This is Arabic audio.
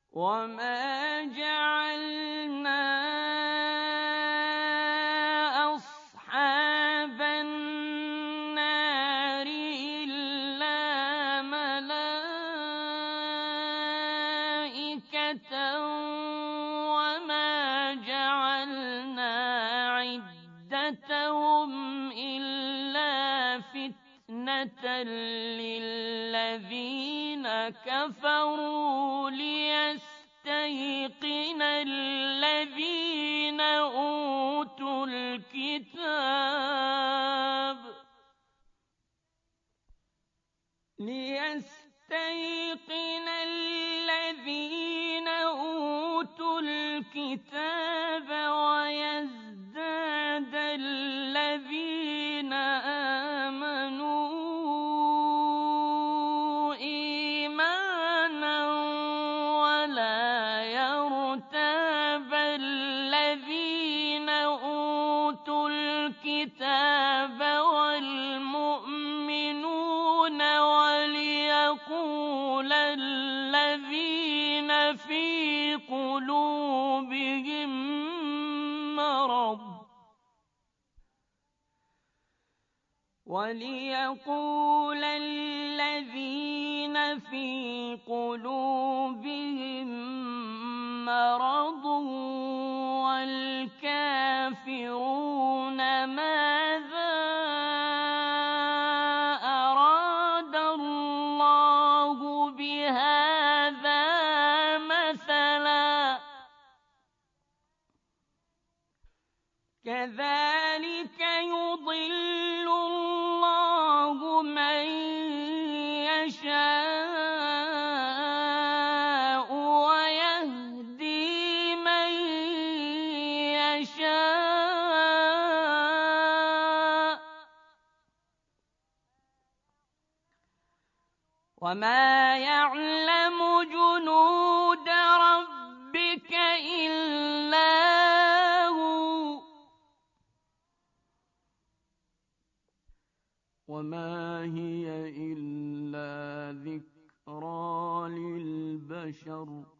وما جعلنا أصحاب النار إلا ملائكة وما جعلنا عدتهم إلا فتنة للذين كفروا ليستيقن الذين أوتوا الكتاب ويزداد الذين آمنوا إيمانا ولا يرتاب الذين أوتوا الكتاب والمؤمنون وليقول الذين في قلوبهم مرض والكافرون ماذا أراد الله بهذا مثلا كذلك يضل الله من يشاء ويهدي من يشاء وما يعلم جنود ربك إلا هو وما هي إلا ذكرى للبشر